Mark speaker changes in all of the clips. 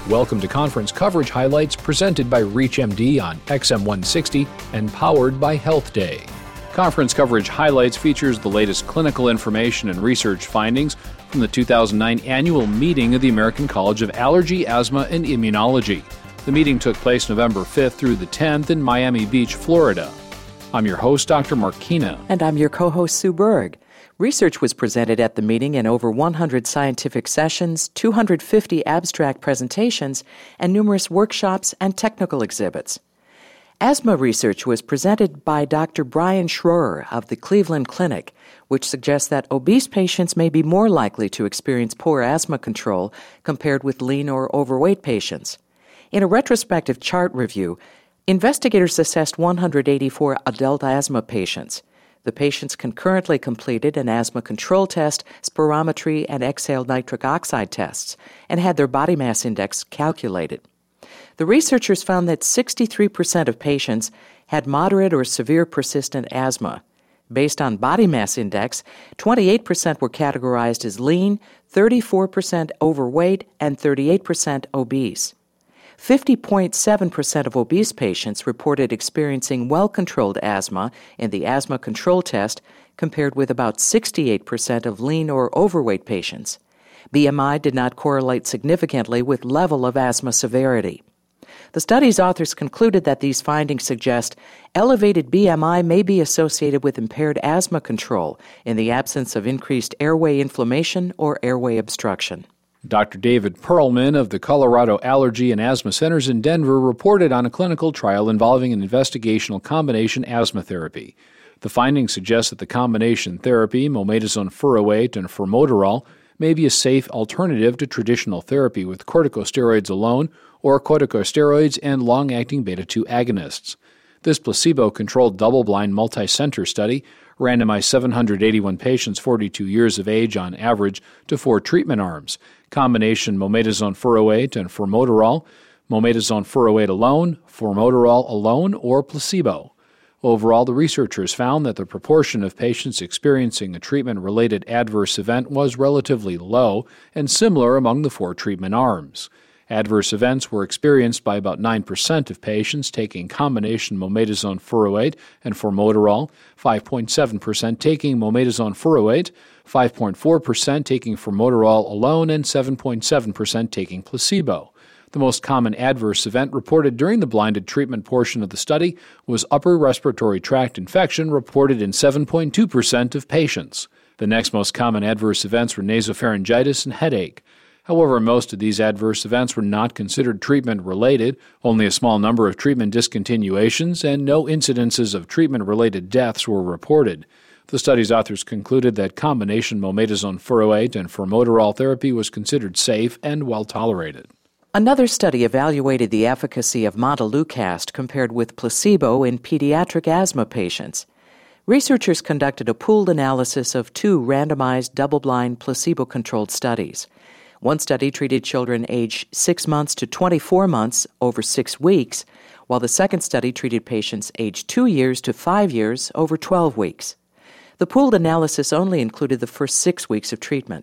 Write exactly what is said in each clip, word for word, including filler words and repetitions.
Speaker 1: Welcome to conference coverage highlights presented by ReachMD on X M one sixty and powered by Health Day. Conference coverage highlights features the latest clinical information and research findings from the two thousand nine annual meeting of the American College of Allergy, Asthma, and Immunology. The meeting took place November fifth through the tenth in Miami Beach, Florida. I'm your host, Doctor Mark Kina.
Speaker 2: And I'm your co-host, Sue Berg. Research was presented at the meeting in over one hundred scientific sessions, two hundred fifty abstract presentations, and numerous workshops and technical exhibits. Asthma research was presented by Doctor Brian Schroer of the Cleveland Clinic, which suggests that obese patients may be more likely to experience poor asthma control compared with lean or overweight patients. In a retrospective chart review, investigators assessed one hundred eighty-four adult asthma patients. The patients concurrently completed an asthma control test, spirometry, and exhaled nitric oxide tests, and had their body mass index calculated. The researchers found that sixty-three percent of patients had moderate or severe persistent asthma. Based on body mass index, twenty-eight percent were categorized as lean, thirty-four percent overweight, and thirty-eight percent obese. fifty point seven percent of obese patients reported experiencing well-controlled asthma in the asthma control test, compared with about sixty-eight percent of lean or overweight patients. B M I did not correlate significantly with level of asthma severity. The study's authors concluded that these findings suggest elevated B M I may be associated with impaired asthma control in the absence of increased airway inflammation or airway obstruction.
Speaker 1: Doctor David Perlman of the Colorado Allergy and Asthma Centers in Denver reported on a clinical trial involving an investigational combination asthma therapy. The findings suggest that the combination therapy, mometasone furoate and formoterol, may be a safe alternative to traditional therapy with corticosteroids alone or corticosteroids and long-acting beta two agonists. This placebo-controlled double-blind multi-center study randomized seven hundred eighty-one patients forty-two years of age on average to four treatment arms: combination mometasone furoate and formoterol, mometasone furoate alone, formoterol alone, or placebo. Overall, the researchers found that the proportion of patients experiencing a treatment-related adverse event was relatively low and similar among the four treatment arms. Adverse events were experienced by about nine percent of patients taking combination mometasone furoate and formoterol, five point seven percent taking mometasone furoate, five point four percent taking formoterol alone, and seven point seven percent taking placebo. The most common adverse event reported during the blinded treatment portion of the study was upper respiratory tract infection, reported in seven point two percent of patients. The next most common adverse events were nasopharyngitis and headache. However, most of these adverse events were not considered treatment-related, only a small number of treatment discontinuations, and no incidences of treatment-related deaths were reported. The study's authors concluded that combination mometasone furoate and formoterol therapy was considered safe and well-tolerated.
Speaker 2: Another study evaluated the efficacy of montelukast compared with placebo in pediatric asthma patients. Researchers conducted a pooled analysis of two randomized double-blind placebo-controlled studies. One study treated children aged six months to twenty-four months over six weeks, while the second study treated patients aged two years to five years over twelve weeks. The pooled analysis only included the first six weeks of treatment.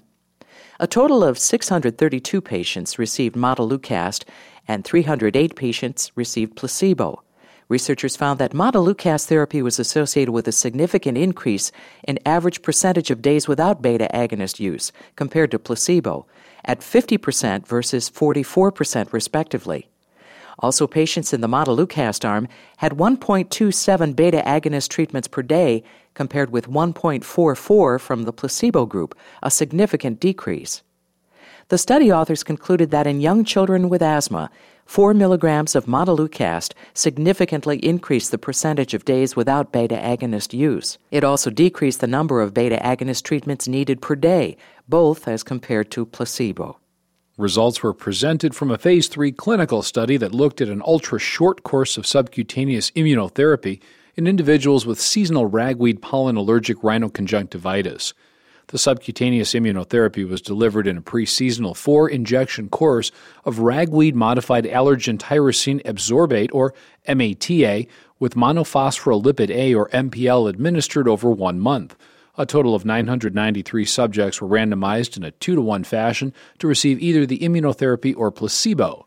Speaker 2: A total of six hundred thirty-two patients received montelukast and three hundred eight patients received placebo. Researchers found that montelukast therapy was associated with a significant increase in average percentage of days without beta agonist use compared to placebo, at fifty percent versus forty-four percent respectively. Also, patients in the montelukast arm had one point two seven beta agonist treatments per day compared with one point four four from the placebo group, a significant decrease. The study authors concluded that in young children with asthma, four milligrams of montelukast significantly increased the percentage of days without beta agonist use. It also decreased the number of beta agonist treatments needed per day, both as compared to placebo.
Speaker 1: Results were presented from a phase three clinical study that looked at an ultra-short course of subcutaneous immunotherapy in individuals with seasonal ragweed pollen allergic rhinoconjunctivitis. The subcutaneous immunotherapy was delivered in a pre-seasonal four-injection course of ragweed-modified allergen tyrosine absorbate, or M A T A, with monophospholipid A, or M P L, administered over one month. A total of nine hundred ninety-three subjects were randomized in a two to one fashion to receive either the immunotherapy or placebo.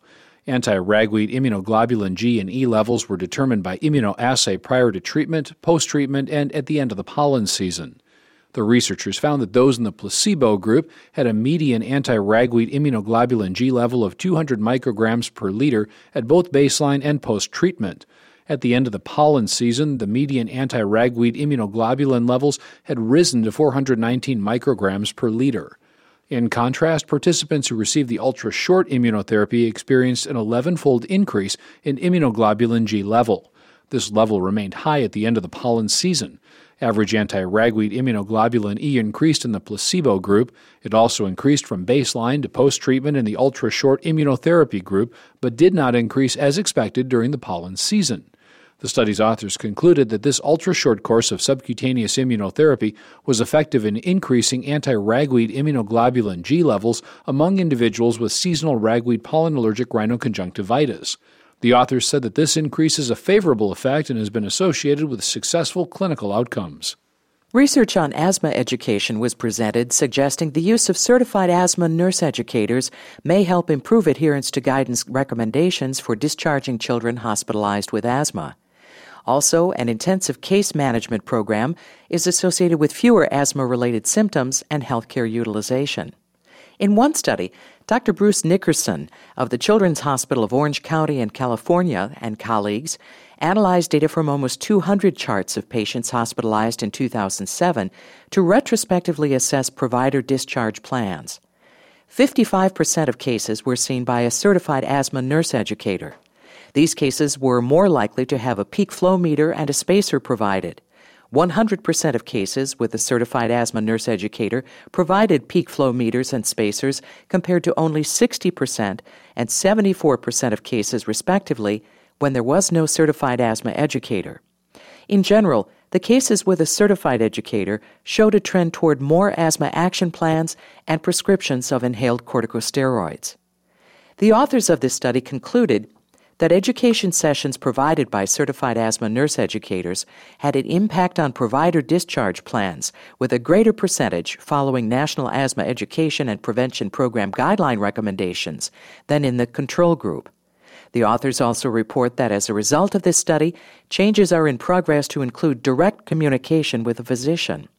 Speaker 1: Anti-ragweed immunoglobulin G and E levels were determined by immunoassay prior to treatment, post-treatment, and at the end of the pollen season. The researchers found that those in the placebo group had a median anti-ragweed immunoglobulin G level of two hundred micrograms per liter at both baseline and post-treatment. At the end of the pollen season, the median anti-ragweed immunoglobulin levels had risen to four hundred nineteen micrograms per liter. In contrast, participants who received the ultra-short immunotherapy experienced an eleven-fold increase in immunoglobulin G level. This level remained high at the end of the pollen season. Average anti-ragweed immunoglobulin E increased in the placebo group. It also increased from baseline to post-treatment in the ultra-short immunotherapy group, but did not increase as expected during the pollen season. The study's authors concluded that this ultra-short course of subcutaneous immunotherapy was effective in increasing anti-ragweed immunoglobulin G levels among individuals with seasonal ragweed pollen allergic rhinoconjunctivitis. The authors said that this increase is a favorable effect and has been associated with successful clinical outcomes.
Speaker 2: Research on asthma education was presented suggesting the use of certified asthma nurse educators may help improve adherence to guidance recommendations for discharging children hospitalized with asthma. Also, an intensive case management program is associated with fewer asthma-related symptoms and healthcare utilization. In one study, Doctor Bruce Nickerson of the Children's Hospital of Orange County in California and colleagues analyzed data from almost two hundred charts of patients hospitalized in two thousand seven to retrospectively assess provider discharge plans. fifty-five percent of cases were seen by a certified asthma nurse educator. These cases were more likely to have a peak flow meter and a spacer provided. one hundred percent of cases with a certified asthma nurse educator provided peak flow meters and spacers compared to only sixty percent and seventy-four percent of cases, respectively, when there was no certified asthma educator. In general, the cases with a certified educator showed a trend toward more asthma action plans and prescriptions of inhaled corticosteroids. The authors of this study concluded that education sessions provided by certified asthma nurse educators had an impact on provider discharge plans, with a greater percentage following National Asthma Education and Prevention Program guideline recommendations than in the control group. The authors also report that as a result of this study, changes are in progress to include direct communication with a physician.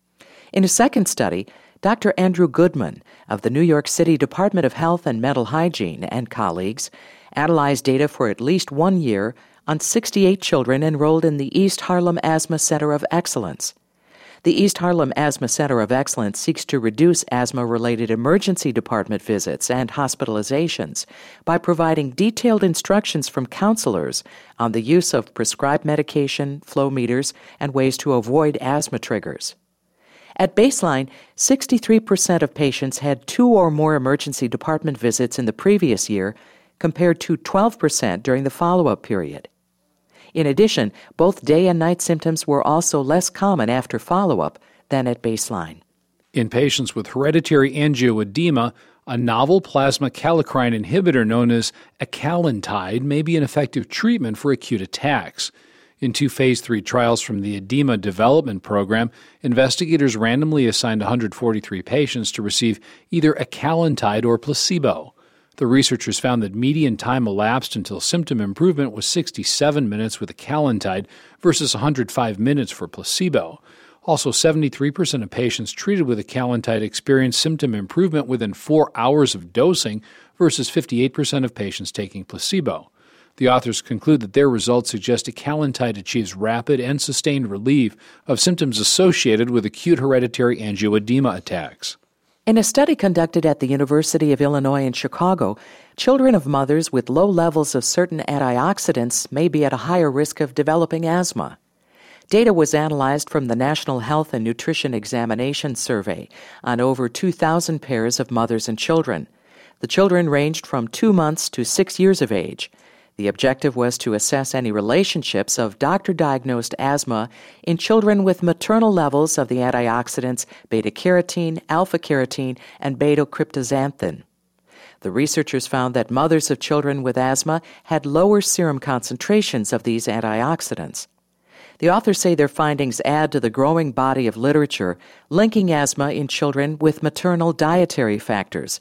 Speaker 2: In a second study, Doctor Andrew Goodman of the New York City Department of Health and Mental Hygiene and colleagues analyzed data for at least one year on sixty-eight children enrolled in the East Harlem Asthma Center of Excellence. The East Harlem Asthma Center of Excellence seeks to reduce asthma-related emergency department visits and hospitalizations by providing detailed instructions from counselors on the use of prescribed medication, flow meters, and ways to avoid asthma triggers. At baseline, sixty-three percent of patients had two or more emergency department visits in the previous year, compared to twelve percent during the follow-up period. In addition, both day and night symptoms were also less common after follow-up than at baseline.
Speaker 1: In patients with hereditary angioedema, a novel plasma kallikrein inhibitor known as ecallantide may be an effective treatment for acute attacks. In two phase three trials from the Edema Development Program, investigators randomly assigned one hundred forty-three patients to receive either ecallantide or placebo. The researchers found that median time elapsed until symptom improvement was sixty-seven minutes with ecallantide versus one hundred five minutes for placebo. Also, seventy-three percent of patients treated with ecallantide experienced symptom improvement within four hours of dosing versus fifty-eight percent of patients taking placebo. The authors conclude that their results suggest ecallantide achieves rapid and sustained relief of symptoms associated with acute hereditary angioedema attacks.
Speaker 2: In a study conducted at the University of Illinois in Chicago, children of mothers with low levels of certain antioxidants may be at a higher risk of developing asthma. Data was analyzed from the National Health and Nutrition Examination Survey on over two thousand pairs of mothers and children. The children ranged from two months to six years of age. The objective was to assess any relationships of doctor-diagnosed asthma in children with maternal levels of the antioxidants beta-carotene, alpha-carotene, and beta-cryptoxanthin. The researchers found that mothers of children with asthma had lower serum concentrations of these antioxidants. The authors say their findings add to the growing body of literature linking asthma in children with maternal dietary factors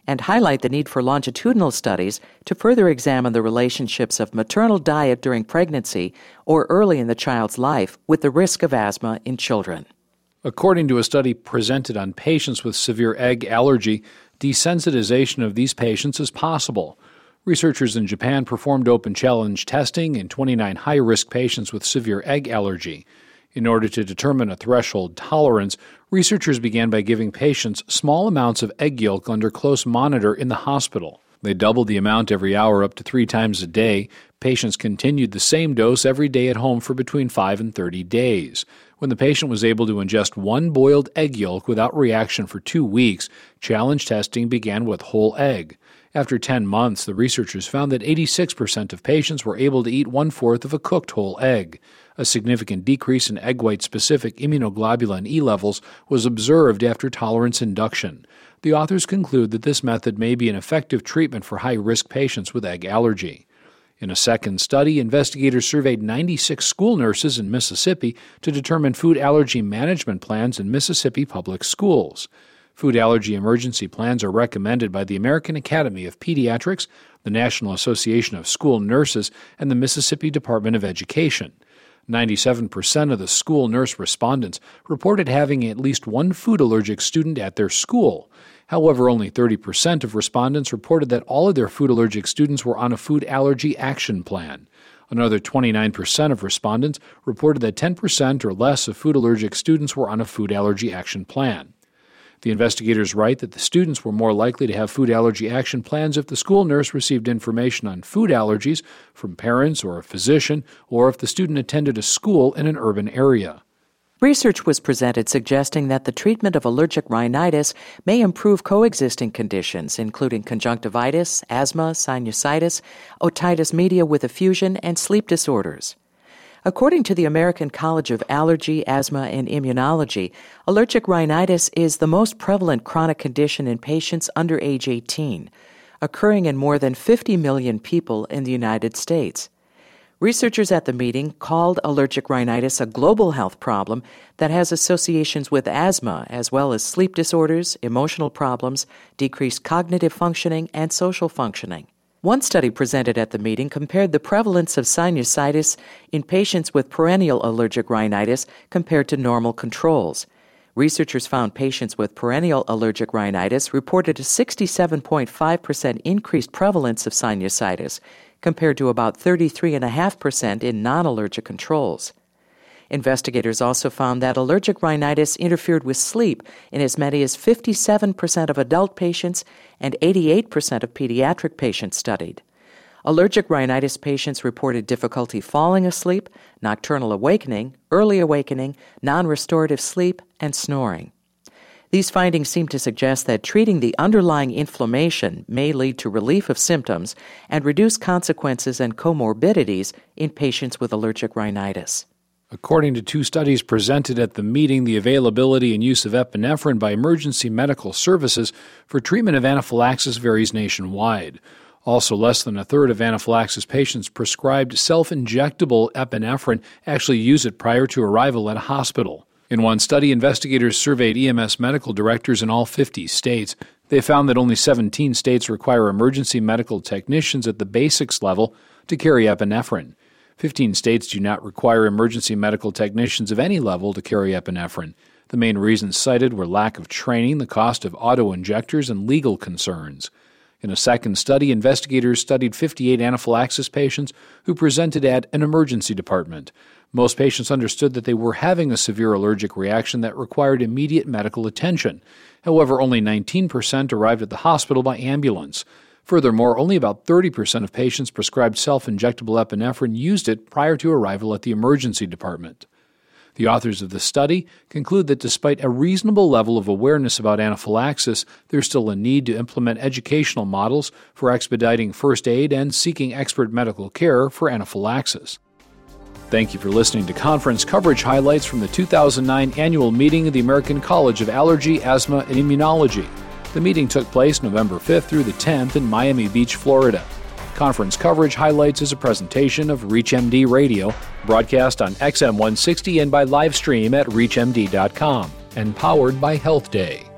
Speaker 2: and highlight the need for longitudinal studies to further examine the relationships of maternal diet during pregnancy or early in the child's life with the risk of asthma in children.
Speaker 1: According to a study presented on patients with severe egg allergy, desensitization of these patients is possible. Researchers in Japan performed open challenge testing in twenty-nine high-risk patients with severe egg allergy. In order to determine a threshold tolerance, researchers began by giving patients small amounts of egg yolk under close monitor in the hospital. They doubled the amount every hour up to three times a day. Patients continued the same dose every day at home for between five and thirty days. When the patient was able to ingest one boiled egg yolk without reaction for two weeks, challenge testing began with whole egg. After ten months, the researchers found that eighty-six percent of patients were able to eat one-fourth of a cooked whole egg. A significant decrease in egg white-specific immunoglobulin E levels was observed after tolerance induction. The authors conclude that this method may be an effective treatment for high-risk patients with egg allergy. In a second study, investigators surveyed ninety-six school nurses in Mississippi to determine food allergy management plans in Mississippi public schools. Food allergy emergency plans are recommended by the American Academy of Pediatrics, the National Association of School Nurses, and the Mississippi Department of Education. ninety-seven percent of the school nurse respondents reported having at least one food allergic student at their school. However, only thirty percent of respondents reported that all of their food allergic students were on a food allergy action plan. Another twenty-nine percent of respondents reported that ten percent or less of food allergic students were on a food allergy action plan. The investigators write that the students were more likely to have food allergy action plans if the school nurse received information on food allergies from parents or a physician, or if the student attended a school in an urban area.
Speaker 2: Research was presented suggesting that the treatment of allergic rhinitis may improve coexisting conditions, including conjunctivitis, asthma, sinusitis, otitis media with effusion, and sleep disorders. According to the American College of Allergy, Asthma, and Immunology, allergic rhinitis is the most prevalent chronic condition in patients under age eighteen, occurring in more than fifty million people in the United States. Researchers at the meeting called allergic rhinitis a global health problem that has associations with asthma as well as sleep disorders, emotional problems, decreased cognitive functioning, and social functioning. One study presented at the meeting compared the prevalence of sinusitis in patients with perennial allergic rhinitis compared to normal controls. Researchers found patients with perennial allergic rhinitis reported a sixty-seven point five percent increased prevalence of sinusitis, compared to about thirty-three point five percent in non-allergic controls. Investigators also found that allergic rhinitis interfered with sleep in as many as fifty-seven percent of adult patients and eighty-eight percent of pediatric patients studied. Allergic rhinitis patients reported difficulty falling asleep, nocturnal awakening, early awakening, non-restorative sleep, and snoring. These findings seem to suggest that treating the underlying inflammation may lead to relief of symptoms and reduce consequences and comorbidities in patients with allergic rhinitis.
Speaker 1: According to two studies presented at the meeting, the availability and use of epinephrine by emergency medical services for treatment of anaphylaxis varies nationwide. Also, less than a third of anaphylaxis patients prescribed self-injectable epinephrine actually use it prior to arrival at a hospital. In one study, investigators surveyed E M S medical directors in all fifty states. They found that only seventeen states require emergency medical technicians at the basics level to carry epinephrine. fifteen states do not require emergency medical technicians of any level to carry epinephrine. The main reasons cited were lack of training, the cost of auto-injectors, and legal concerns. In a second study, investigators studied fifty-eight anaphylaxis patients who presented at an emergency department. Most patients understood that they were having a severe allergic reaction that required immediate medical attention. However, only nineteen percent arrived at the hospital by ambulance. Furthermore, only about thirty percent of patients prescribed self-injectable epinephrine used it prior to arrival at the emergency department. The authors of the study conclude that despite a reasonable level of awareness about anaphylaxis, there's still a need to implement educational models for expediting first aid and seeking expert medical care for anaphylaxis. Thank you for listening to conference coverage highlights from the two thousand nine annual meeting of the American College of Allergy, Asthma, and Immunology. The meeting took place November fifth through the tenth in Miami Beach, Florida. Conference coverage highlights is a presentation of ReachMD Radio, broadcast on X M one sixty and by live stream at reach M D dot com, and powered by Health Day.